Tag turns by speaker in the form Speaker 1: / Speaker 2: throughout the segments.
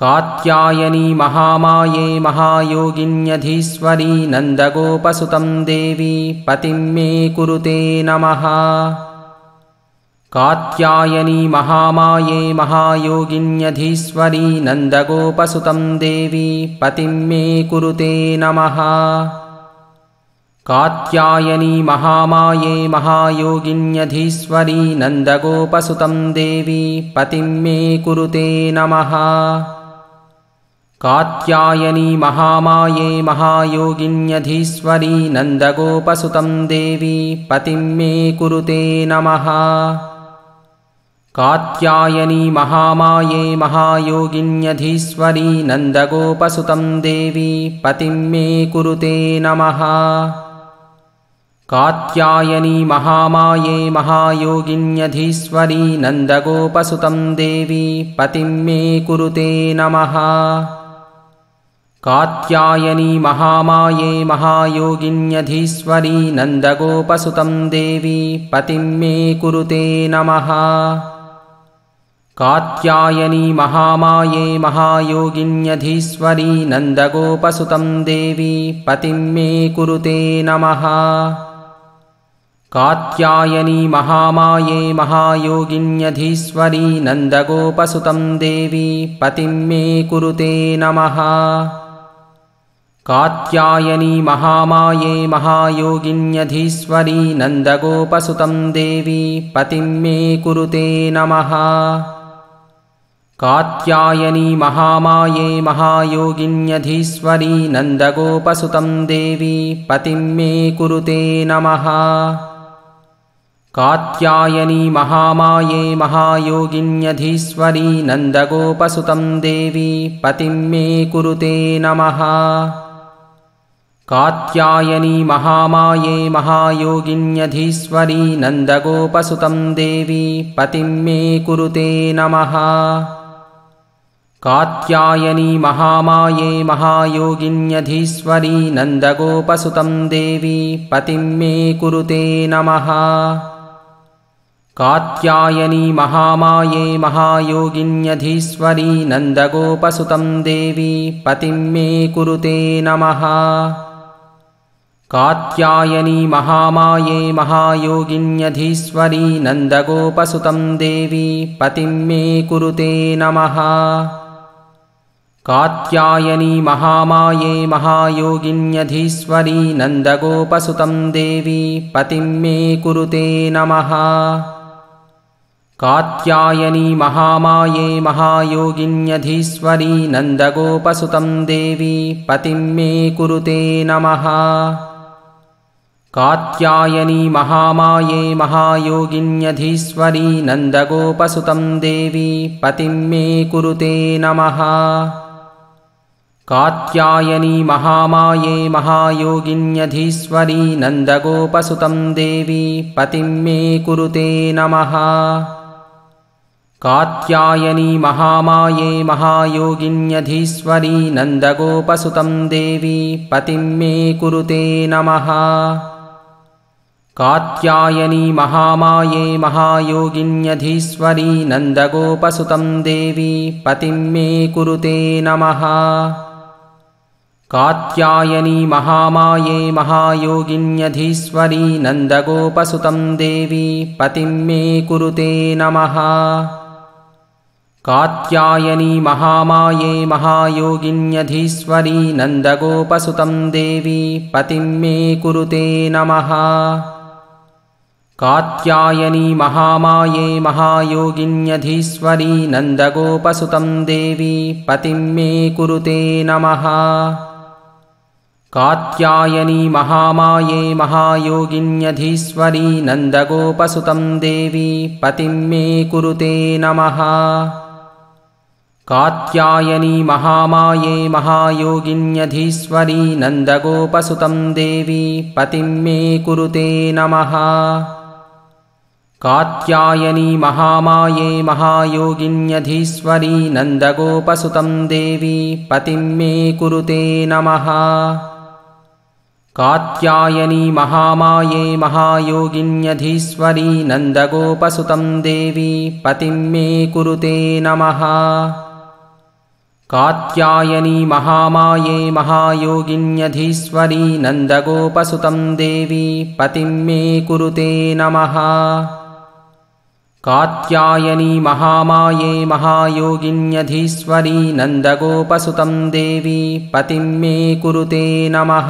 Speaker 1: कात्यायनी महामाये महायोगिन्यधीश्वरी नन्दगोपसुतं देवी पतिं मे कुरुते नमः। कात्यायनी महामाये महायोगिन्यधीश्वरी नन्दगोपसुतं देवी पतिं मे कुरुते नमः। कात्यायनी महामाये महायोगिन्यधीश्वरी नन्दगोपसुतं देवी पतिं मे कुरुते नमः। कात्यायनी महामाये महायोगिन्यधीश्वरी नन्दगोपसुतं देवी पतिं मे कुरुते नमः। कात्यायनी महामाये महायोगिन्यधीश्वरी नन्दगोपसुतं देवी पतिं मे कुरुते नमः। कात्यायनी महामाये महायोगिन्यधीश्वरी नन्दगोपसुतं देवी पतिं मे कुरुते नमः। कात्यायनी महामाये महायोगिन्यधीश्वरी नन्दगोपसुतं देवी पतिं मे कुरुते नमः। कात्यायनी महामाये महायोगिन्यधीश्वरी नन्दगोपसुतं देवी पतिं मे कुरुते नमः। कात्यायनी महामाये महायोगिन्यधीश्वरी नन्दगोपसुतं देवी पतिं मे कुरुते नमः। कात्यायनी महामाये महायोगिन्यधीश्वरी नन्दगोपसुतं देवी पतिं मे कुरुते नमः। कात्यायनी महामाये महायोगिन्यधीश्वरी नन्दगोपसुतं देवी पतिं मे कुरुते नमः। कात्यायनी महामाये महायोगिन्यधीश्वरी नन्दगोपसुतं देवी पतिं मे कुरुते नमः। कात्यायनी महामाये महायोगिन्यधीश्वरी नन्दगोपसुतं देवी पतिं मे कुरुते नमः। कात्यायनी महामाये महायोगिन्यधीश्वरी नन्दगोपसुतं देवी पतिं मे कुरुते नमः। कात्यायनी महामाये महायोगिन्यधीश्वरी नन्दगोपसुतं देवी पतिं मे कुरुते नमः। कात्यायनी महामाये महायोगिन्यधीश्वरी नन्दगोपसुतं देवी पतिं मे कुरुते नमः। कात्यायनी महामाये महायोगिन्यधीश्वरी नन्दगोपसुतं देवी पतिं मे कुरुते नमः। कात्यायनी महामाये महायोगिन्यधीश्वरी नन्दगोपसुतं देवी पतिं मे कुरुते नमः। कात्यायनी महामाये महायोगिन्यधीश्वरी नन्दगोपसुतं देवी पतिं मे कुरुते नमः। कात्यायनी महामाये महायोगिन्यधीश्वरी नन्दगोपसुतं देवी पतिं मे कुरुते नमः। कात्यायनी महामाये महायोगिन्यधीश्वरी नन्दगोपसुतं देवी पतिं मे कुरुते नमः। कात्यायनी महामाये महायोगिन्यधीश्वरी नन्दगोपसुतं देवी पतिं मे कुरुते नमः। कात्यायनी महामाये महायोगिन्यधीश्वरी नन्दगोपसुतं देवी पतिं मे कुरुते नमः। कात्यायनी महामाये महायोगिन्यधीश्वरी नन्दगोपसुतं देवी पतिं मे कुरुते नमः। कात्यायनी महामाये महायोगिन्यधीश्वरी नन्दगोपसुतं देवी पतिं मे कुरुते नमः। कात्यायनी महामाये महायोगिन्यधीश्वरी नन्दगोपसुतं देवी पतिं मे कुरुते नमः। कात्यायनी महामाये महायोगिन्यधीश्वरी नन्दगोपसुतं देवी पतिं मे कुरुते नमः। कात्यायनी महामाये महायोगिन्यधीश्वरी नन्दगोपसुतं देवी पतिं मे कुरुते नमः। कात्यायनी महामाये महायोगिन्यधीश्वरी नन्दगोपसुतं देवी पतिं मे कुरुते नमः। कात्यायनी महामाये महायोगिन्यधीश्वरी नन्दगोपसुतं देवी पतिं मे कुरुते नमः। कात्यायनी महामाये महायोगिन्यधीश्वरी नन्दगोपसुतं देवी पतिं मे कुरुते नमः।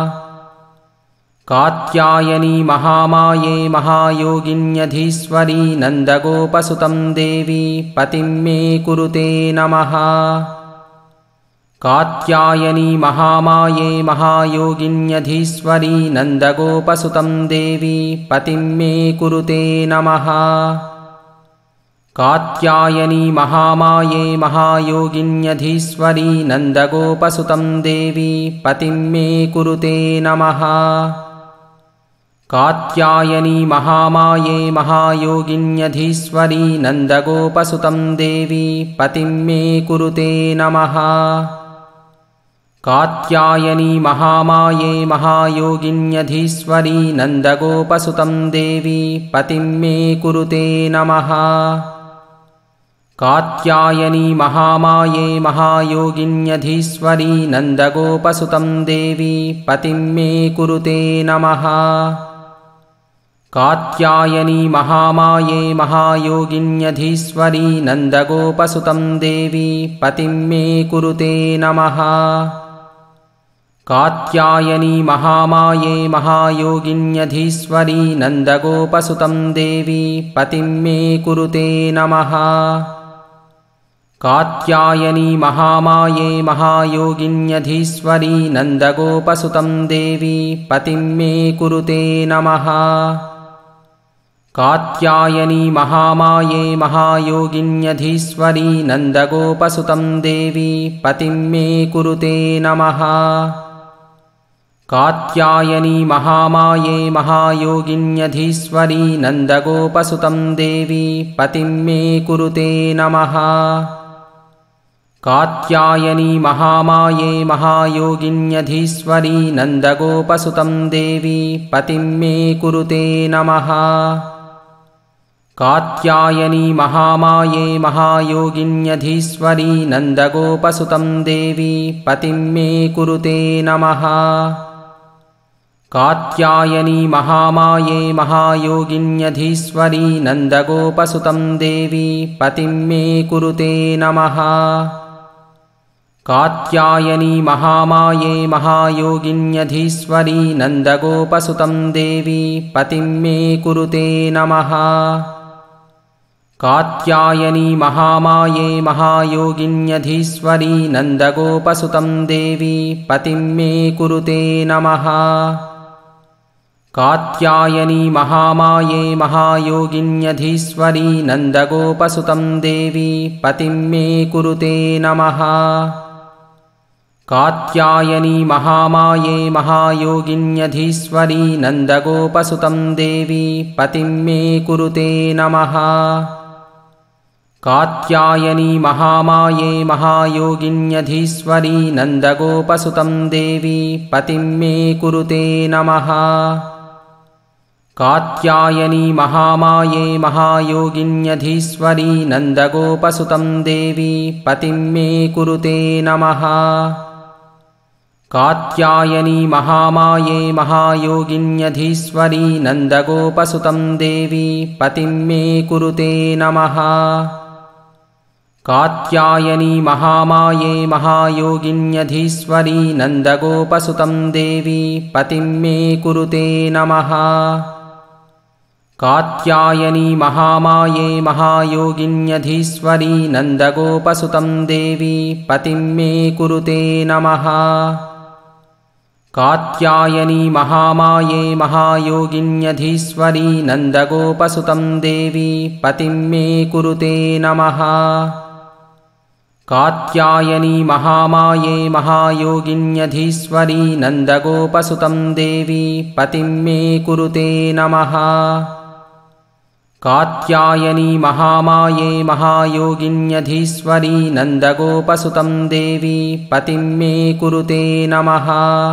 Speaker 1: कात्यायनी महामाये महायोगिन्यधीश्वरी नन्दगोपसुतं देवी पतिं मे कुरुते नमः। कात्यायनी महामाये महायोगिन्यधीश्वरी नन्दगोपसुतं देवी पतिं मे कुरुते नमः। कात्यायनी महामाये महायोगिन्यधीश्वरी नन्दगोपसुतं देवी पतिं मे कुरुते नमः। कात्यायनी महामाये महायोगिन्यधीश्वरी नन्दगोपसुतं देवी पतिं मे कुरुते नमः। कात्यायनी महामाये महायोगिन्यधीश्वरी नन्दगोपसुतं देवी पतिं मे कुरुते नमः। कात्यायनी महामाये महायोगिन्यधीश्वरी नन्दगोपसुतं देवी पतिं मे कुरुते नमः। कात्यायनी महामाये महायोगिन्यधीश्वरी नन्दगोपसुतं देवी पतिं मे कुरुते नमः। कात्यायनी महामाये महायोगिन्यधीश्वरी नन्दगोपसुतं देवी पतिं मे कुरुते नमः। कात्यायनी महामाये महायोगिन्यधीश्वरी नन्दगोपसुतं देवी पतिं मे कुरुते नमः। कात्यायनी महामाये महायोगिन्यधीश्वरी नन्दगोपसुतं देवी पतिं मे कुरुते नमः। कात्यायनी महामाये महायोगिन्यधीश्वरी नन्दगोपसुतं देवी पतिं मे कुरुते नमः। कात्यायनी महामाये महायोगिन्यधीश्वरी नन्दगोपसुतं देवी पतिं मे कुरुते नमः। कात्यायनी महामाये महायोगिन्यधीश्वरी नन्दगोपसुतं देवी पतिं मे कुरुते नमः। कात्यायनी महामाये महायोगिन्यधीश्वरी नन्दगोपसुतं देवी पतिं मे कुरुते नमः। कात्यायनी महामाये महायोगिन्यधीश्वरी नन्दगोपसुतं देवी पतिं मे कुरुते नमः। कात्यायनी महामाये महायोगिन्यधीश्वरी नन्दगोपसुतं देवी पतिं मे कुरुते नमः। कात्यायनी महामाये महायोगिन्यधीश्वरी नन्दगोपसुतं देवी पतिं मे कुरुते नमः। कात्यायनी महामाये महायोगिन्यधीश्वरी नन्दगोपसुतं देवी पतिं मे कुरुते नमः। कात्यायनी महामाये महायोगिन्यधीश्वरी नन्दगोपसुतं देवी पतिं मे कुरुते नमः। कात्यायनी महामाये महायोगिन्यधीश्वरी नन्दगोपसुतं देवी पतिं मे कुरुते नमः। कात्यायनी महामाये महायोगिन्यधीश्वरी नन्दगोपसुतं देवी पतिं मे कुरुते नमः। कात्यायनी महामाये महायोगिन्यधीश्वरी नन्दगोपसुतं देवी पतिं मे कुरुते नमः। कात्यायनी महामाये महायोगिन्यधीश्वरी नन्दगोपसुतं देवी पतिं मे कुरुते नमः। कात्यायनी महामाये महायोगिन्यधीश्वरी नन्दगोपसुतं देवी पतिं मे कुरुते नमः। कात्यायनी महामाये महायोगिन्यधीश्वरी नन्दगोपसुतं देवी पतिं मे कुरुते नमः। कात्यायनी महामाये महायोगिन्यधीश्वरी नन्दगोपसुतं देवी पतिं मे कुरुते नमः।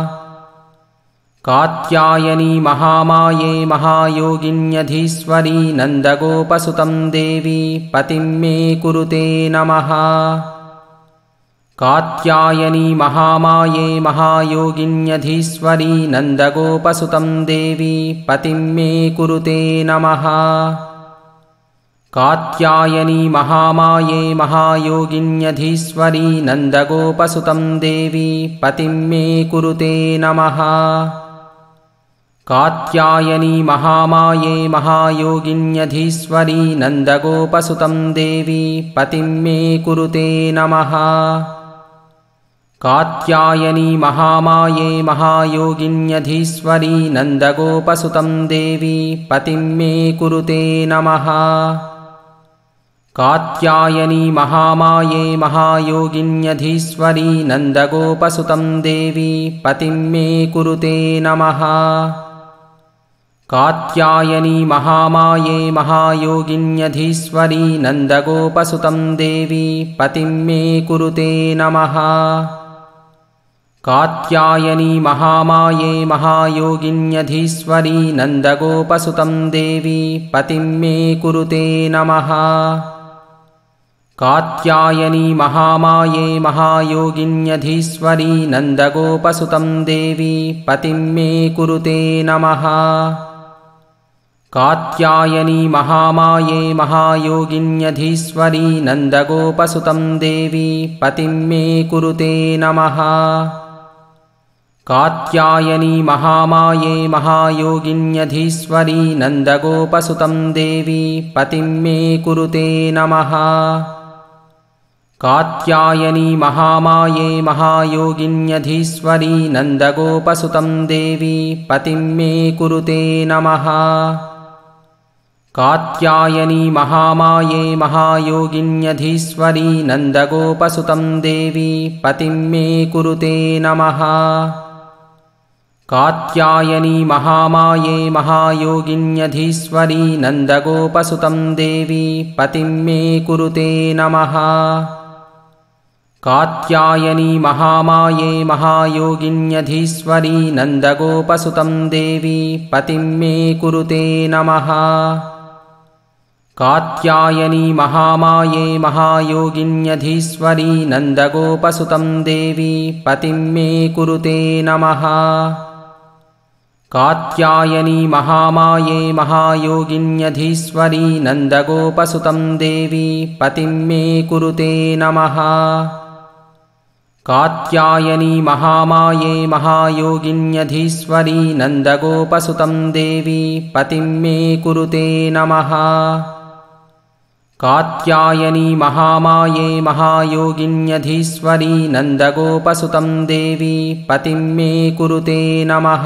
Speaker 1: कात्यायनी महामाये महायोगिन्यधीश्वरी नन्दगोपसुतं देवी पतिं मे कुरुते नमः। कात्यायनी महामाये महायोगिन्यधीश्वरी नन्दगोपसुतं देवी पतिं मे कुरुते नमः। कात्यायनी महामाये महायोगिन्यधीश्वरी नन्दगोपसुतं देवी पतिं मे कुरुते नमः। कात्यायनी महामाये महायोगिन्यधीश्वरी नन्दगोपसुतं देवी पतिं मे कुरुते नमः। कात्यायनी महामाये महायोगिन्यधीश्वरी नन्दगोपसुतं देवी पतिं मे कुरुते नमः। कात्यायनी महामाये महायोगिन्यधीश्वरी नन्दगोपसुतं देवी पतिं मे कुरुते नमः। कात्यायनी महामाये महायोगिन्यधीश्वरी नन्दगोपसुतं देवी पतिं मे कुरुते नमः। कात्यायनी महामाये महायोगिन्यधीश्वरी नन्दगोपसुतं देवी पतिं मे कुरुते नमः। कात्यायनी महामाये महायोगिन्यधीश्वरी नन्दगोपसुतं देवी पतिं मे कुरुते नमः। कात्यायनी महामाये महायोगिन्यधीश्वरी नन्दगोपसुतं देवी पतिं मे कुरुते नमः। कात्यायनी महामाये महायोगिन्यधीश्वरी नन्दगोपसुतं देवी पतिं मे कुरुते नमः। कात्यायनी महामाये महायोगिन्यधीश्वरी नन्दगोपसुतं देवी पतिं मे कुरुते नमः। कात्यायनी महामाये महायोगिन्यधीश्वरी नन्दगोपसुतं देवी पतिं मे कुरुते नमः। कात्यायनी महामाये महायोगिन्यधीश्वरी नन्दगोपसुतं देवी पतिं मे कुरुते नमः। कात्यायनी महामाये महायोगिन्यधीश्वरी नन्दगोपसुतं देवी पतिं मे कुरुते नमः। कात्यायनी महामाये महायोगिन्यधीश्वरी नन्दगोपसुतं देवी पतिं मे कुरुते नमः। कात्यायनी महामाये महायोगिन्यधीश्वरी नन्दगोपसुतं देवी पतिं मे कुरुते नमः। कात्यायनी महामाये महायोगिन्यधीश्वरी नन्दगोपसुतं देवी पतिं मे कुरुते नमः। कात्यायनी महामाये महायोगिन्यधीश्वरी नन्दगोपसुतं देवी पतिं मे कुरुते नमः।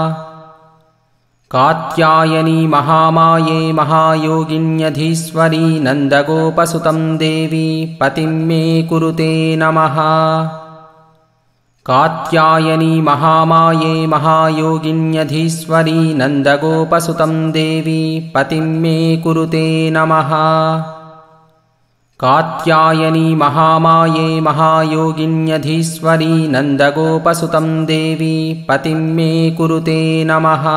Speaker 1: कात्यायनी महामाये महायोगिन्यधीश्वरी नन्दगोपसुतं देवी पतिं मे कुरुते नमः। कात्यायनी महामाये महायोगिन्यधीश्वरी नन्दगोपसुतं देवी पतिं मे कुरुते नमः। कात्यायनी महामाये महायोगिन्यधीश्वरी नन्दगोपसुतं देवी पतिं मे कुरुते नमः।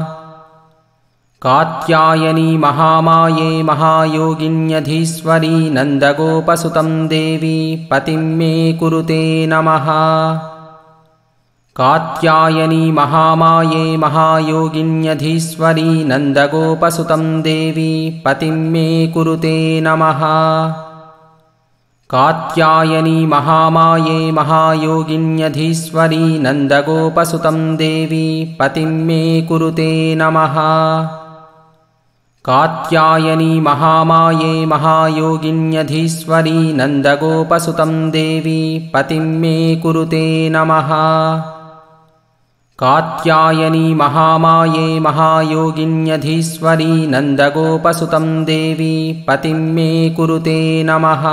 Speaker 1: कात्यायनी महामाये महायोगिन्यधीश्वरी नन्दगोपसुतं देवी पतिं मे कुरुते नमः। कात्यायनी महामाये महायोगिन्यधीश्वरी नन्दगोपसुतं देवी पतिं मे कुरुते नमः। कात्यायनी महामाये महायोगिन्यधीश्वरी नन्दगोपसुतं देवी पतिं मे कुरुते नमः। कात्यायनी महामाये महायोगिन्यधीश्वरी नन्दगोपसुतं देवी पतिं मे कुरुते नमः। कात्यायनी महामाये महायोगिन्यधीश्वरी नन्दगोपसुतं देवी पतिं मे कुरुते नमः।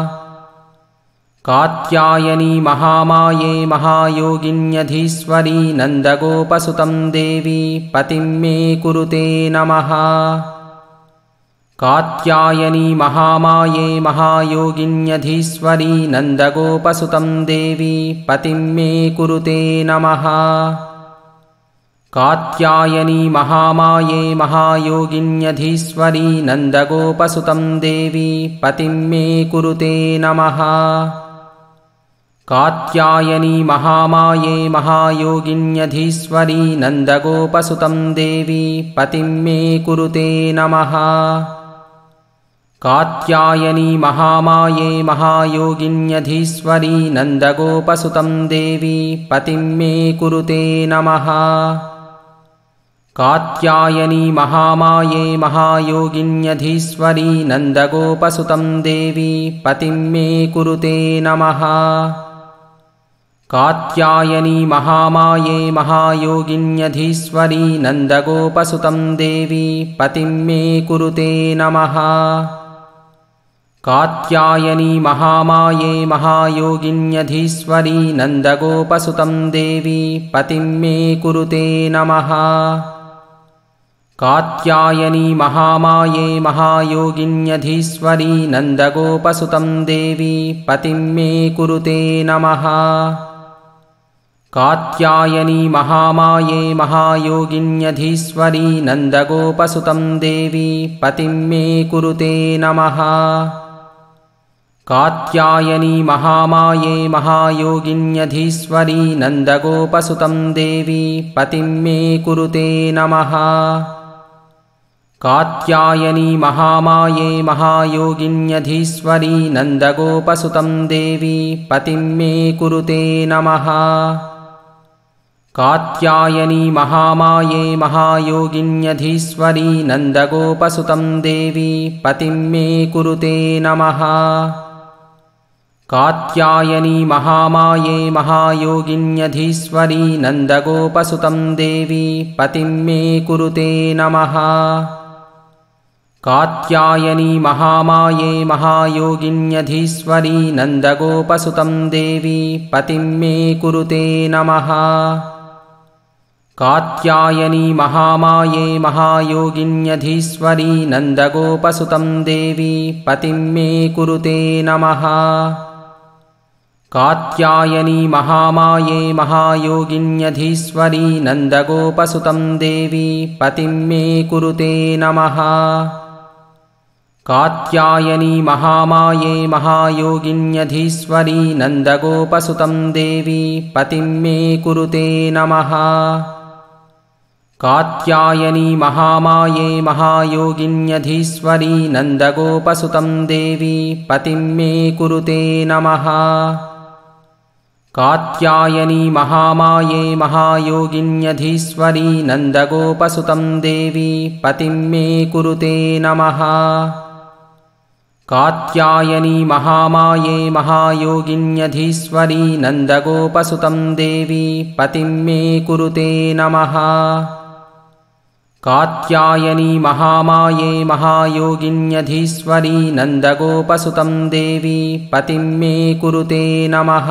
Speaker 1: कात्यायनी महामाये महायोगिन्यधीश्वरी नन्दगोपसुतं देवी पतिं मे कुरुते नमः। कात्यायनी महामाये महायोगिन्यधीश्वरी नन्दगोपसुतं देवी पतिं मे कुरुते नमः। कात्यायनी महामाये महायोगिन्यधीश्वरी नन्दगोपसुतं देवी पतिं मे कुरुते नमः। कात्यायनी महामाये महायोगिन्यधीश्वरी नन्दगोपसुतं देवी पतिं मे कुरुते नमः। कात्यायनी महामाये महायोगिन्यधीश्वरी नन्दगोपसुतं देवी पतिं मे कुरुते नमः। कात्यायनी महामाये महायोगिन्यधीश्वरी नन्दगोपसुतं देवी पतिं मे कुरुते नमः। कात्यायनी महामाये महायोगिन्यधीश्वरी नन्दगोपसुतं देवी पतिं मे कुरुते नमः। कात्यायनी महामाये महायोगिन्यधीश्वरी नन्दगोपसुतं देवी पतिं मे कुरुते नमः। कात्यायनी महामाये महायोगिन्यधीश्वरी नन्दगोपसुतं देवी पतिं मे कुरुते नमः। कात्यायनी महामाये महायोगिन्यधीश्वरी नन्दगोपसुतं देवी पतिं मे कुरुते नमः। कात्यायनी महामाये महायोगिन्यधीश्वरी नन्दगोपसुतं देवी पतिं मे कुरुते नमः। कात्यायनी महामाये महायोगिन्यधीश्वरी नन्दगोपसुतं देवी पतिं मे कुरुते नमः। कात्यायनी महामाये महायोगिन्यधीश्वरी नन्दगोपसुतं देवी पतिं मे कुरुते नमः। कात्यायनी महामाये महायोगिन्यधीश्वरी नन्दगोपसुतं देवी पतिं मे कुरुते नमः। कात्यायनी महामाये महायोगिन्यधीश्वरी नन्दगोपसुतं देवी पतिं मे कुरुते नमः। कात्यायनी महामाये महायोगिन्यधीश्वरी नन्दगोपसुतं देवी पतिं मे कुरुते नमः। कात्यायनी महामाये महायोगिन्यधीश्वरी नन्दगोपसुतं देवी पतिं मे कुरुते नमः। कात्यायनी महामाये महायोगिन्यधीश्वरी नन्दगोपसुतं देवी पतिं मे कुरुते नमः। कात्यायनी महामाये महायोगिन्यधीश्वरी नन्दगोपसुतं देवी पतिं मे कुरुते नमः। कात्यायनी महामाये महायोगिन्यधीश्वरी नन्दगोपसुतं देवी पतिं मे कुरुते नमः। कात्यायनी महामाये महायोगिन्यधीश्वरी नन्दगोपसुतं देवी पतिं मे कुरुते नमः। कात्यायनी महामाये महायोगिन्यधीश्वरी नन्दगोपसुतं देवी पतिं मे कुरुते नमः।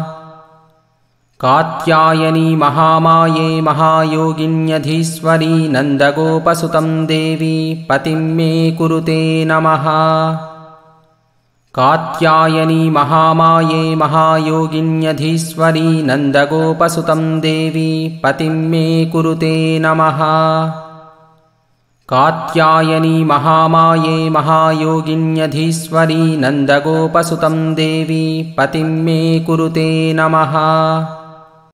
Speaker 1: कात्यायनी महामाये महायोगिन्यधीश्वरी नन्दगोपसुतं देवी पतिं मे कुरुते नमः। कात्यायनी महामाये महायोगिन्यधीश्वरी नन्दगोपसुतं देवी पतिं मे कुरुते नमः। कात्यायनी महामाये महायोगिन्यधीश्वरी नन्दगोपसुतं देवी पतिं मे कुरुते नमः।